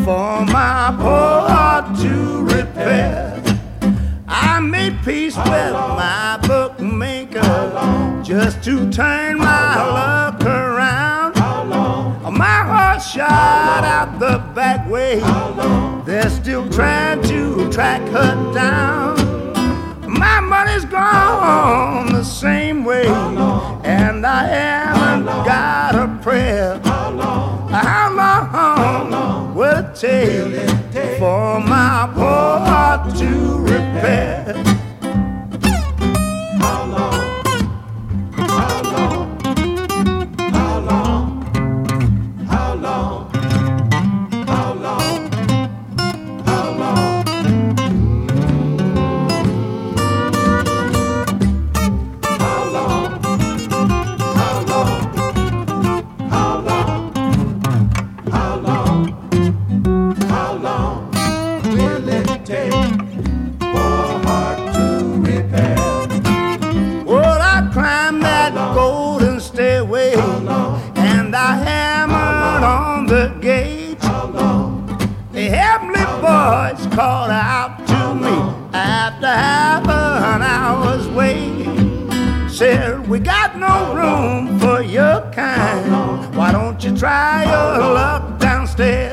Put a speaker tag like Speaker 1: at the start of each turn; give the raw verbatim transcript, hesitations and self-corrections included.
Speaker 1: for my poor heart to repair. I made peace with my bookmaker just to turn my luck around. My heart shot out the back way. They're still trying to track her down. My money's gone the same way, and I haven't got a prayer. How long will it take for my poor heart to repair? How long? How long? How long? How long? How long? How long? How long? How long? How long? How long? How long will it take for a heart to repair? Well, I climbed that golden stairway and I hammered on the gate. The heavenly voice called out to me after half an hour's wait. Said, we got no room for your kind. Why don't you try your luck downstairs?